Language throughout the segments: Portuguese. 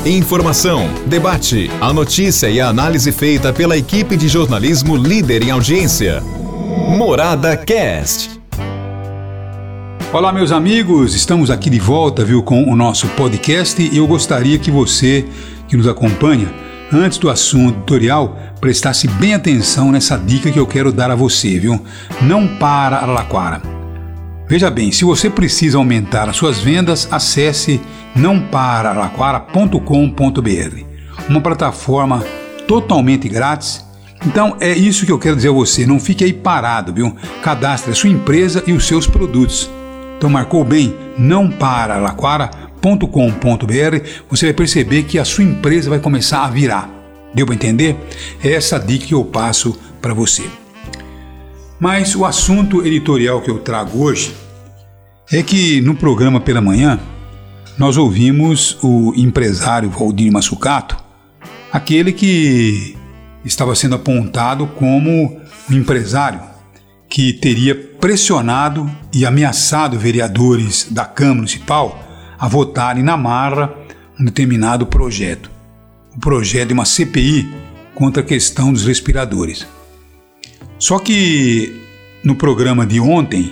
Informação, debate, a notícia e a análise feita pela equipe de jornalismo líder em audiência. Morada Cast. Olá, meus amigos, estamos aqui de volta, com o nosso podcast e eu gostaria que você que nos acompanha, antes do assunto tutorial, prestasse bem atenção nessa dica que eu quero dar a você, Não para Araraquara. Veja bem, se você precisa aumentar as suas vendas, acesse nãoparararaquara.com.br, uma plataforma totalmente grátis. Então é isso que eu quero dizer a você, não fique aí parado, Cadastre a sua empresa e os seus produtos. Então marcou bem, nãoparararaquara.com.br, você vai perceber que a sua empresa vai começar a virar. Deu para entender? É essa dica que eu passo para você. Mas o assunto editorial que eu trago hoje é que no programa pela manhã nós ouvimos o empresário Valdir Mazzucato, aquele que estava sendo apontado como um empresário que teria pressionado e ameaçado vereadores da Câmara Municipal a votarem na marra um determinado projeto. O projeto de uma CPI contra a questão dos respiradores. Só que no programa de ontem,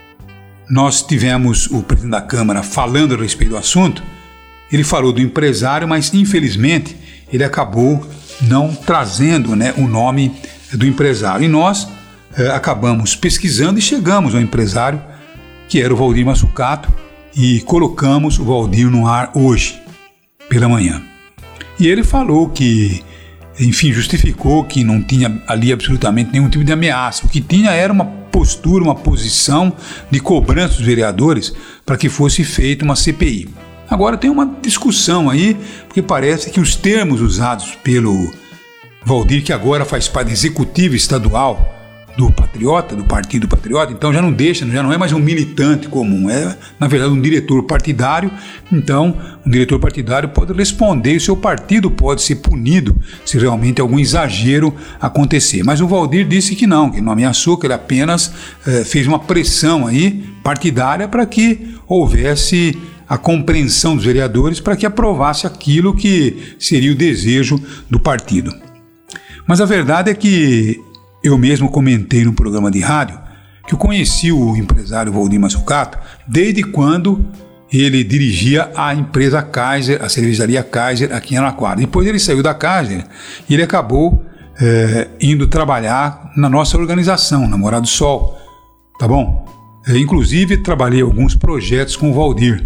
nós tivemos o presidente da Câmara falando a respeito do assunto. Ele falou do empresário, mas infelizmente ele acabou não trazendo o nome do empresário. E nós acabamos pesquisando e chegamos ao empresário, que era o Valdir Mazzucato, e colocamos o Valdir no ar hoje, pela manhã. E ele falou que, justificou que não tinha ali absolutamente nenhum tipo de ameaça. O que tinha era uma postura, uma posição de cobrança dos vereadores para que fosse feita uma CPI. Agora tem uma discussão aí, porque parece que os termos usados pelo Valdir, que agora faz parte do executivo estadual do Patriota, do Partido Patriota, então já não é mais um militante comum, é na verdade um diretor partidário. Então um diretor partidário pode responder e o seu partido pode ser punido se realmente algum exagero acontecer. Mas o Valdir disse que não ameaçou, que ele apenas fez uma pressão aí partidária para que houvesse a compreensão dos vereadores para que aprovasse aquilo que seria o desejo do partido. Mas a verdade é que eu mesmo comentei no programa de rádio que eu conheci o empresário Valdir Mazzucato desde quando ele dirigia a empresa Kaiser, a cervejaria Kaiser aqui em Araraquara. Depois ele saiu da Kaiser e ele acabou indo trabalhar na nossa organização, na Morada do Sol. Tá bom? Inclusive trabalhei alguns projetos com o Valdir.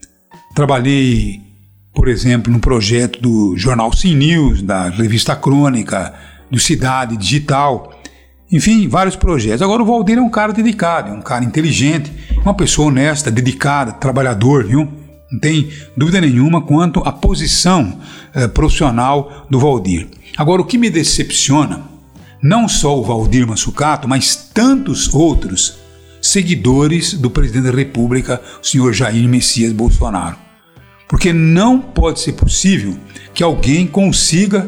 Trabalhei, por exemplo, no projeto do Jornal Sim News, da Revista Crônica, do Cidade Digital. Enfim, vários projetos. Agora o Valdir é um cara dedicado, é um cara inteligente, uma pessoa honesta, dedicada, trabalhador, Não tem dúvida nenhuma quanto à posição profissional do Valdir. Agora, o que me decepciona, não só o Valdir Mazzucato, mas tantos outros seguidores do presidente da República, o senhor Jair Messias Bolsonaro. Porque não pode ser possível que alguém consiga,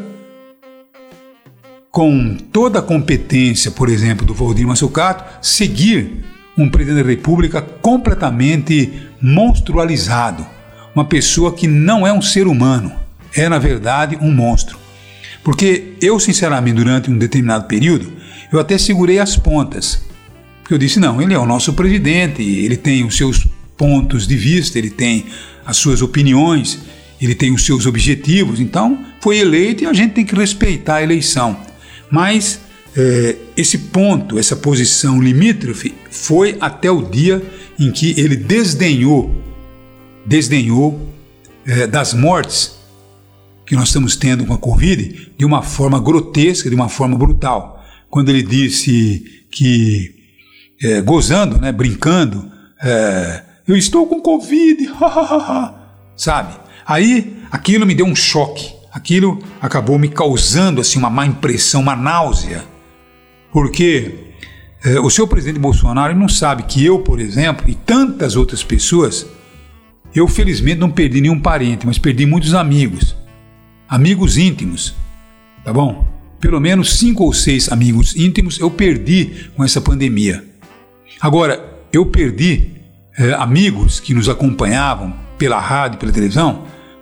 com toda a competência, por exemplo, do Valdir Mazzucato, seguir um presidente da República completamente monstrualizado. Uma pessoa que não é um ser humano, é na verdade um monstro. Porque eu, sinceramente, durante um determinado período, eu até segurei as pontas. Porque eu disse, não, ele é o nosso presidente, ele tem os seus pontos de vista, ele tem as suas opiniões, ele tem os seus objetivos, então foi eleito e a gente tem que respeitar a eleição. Mas esse ponto, essa posição limítrofe foi até o dia em que ele desdenhou das mortes que nós estamos tendo com a Covid de uma forma grotesca, de uma forma brutal. Quando ele disse que, gozando, brincando, eu estou com Covid, sabe? Aí aquilo me deu um choque. Aquilo acabou me causando assim, uma má impressão, uma náusea, porque o seu presidente Bolsonaro não sabe que eu, por exemplo, e tantas outras pessoas, eu felizmente não perdi nenhum parente, mas perdi muitos amigos íntimos, tá bom? Pelo menos 5 ou 6 amigos íntimos eu perdi com essa pandemia. Agora, eu perdi amigos que nos acompanhavam pela rádio, pela televisão,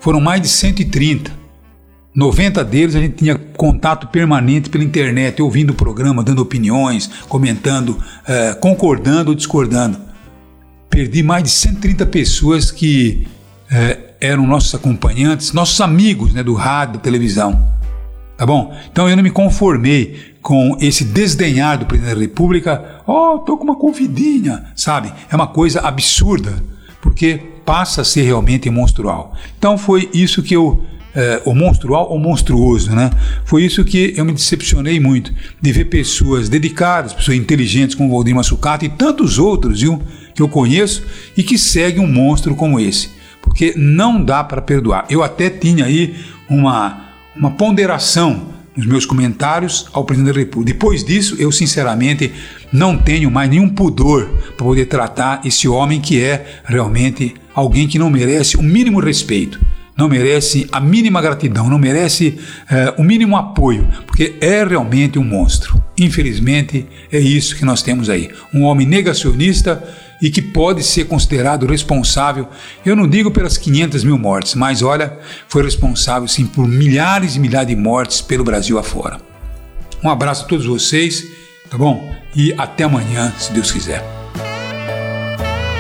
foram mais de 130. 90 deles a gente tinha contato permanente pela internet, ouvindo o programa, dando opiniões, comentando, concordando ou discordando. Perdi mais de 130 pessoas que eram nossos acompanhantes, nossos amigos, né, do rádio, da televisão. Tá bom? Então eu não me conformei com esse desdenhar do presidente da República. Tô com uma convidinha, sabe? É uma coisa absurda, porque passa a ser realmente monstrual. Então foi isso que o monstrual ou monstruoso, né? Foi isso que eu me decepcionei muito, de ver pessoas dedicadas, pessoas inteligentes como o Valdir Massucato e tantos outros, viu, que eu conheço e que seguem um monstro como esse, porque não dá para perdoar. Eu até tinha aí uma ponderação nos meus comentários ao presidente da República. Depois disso, eu sinceramente não tenho mais nenhum pudor para poder tratar esse homem que é realmente alguém que não merece o mínimo respeito, não merece a mínima gratidão, não merece o mínimo apoio, porque é realmente um monstro. Infelizmente, é isso que nós temos aí. Um homem negacionista e que pode ser considerado responsável, eu não digo pelas 500 mil mortes, mas olha, foi responsável sim por milhares e milhares de mortes pelo Brasil afora. Um abraço a todos vocês, tá bom? E até amanhã, se Deus quiser.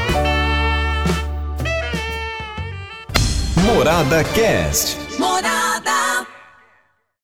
Morada Cast. Morada.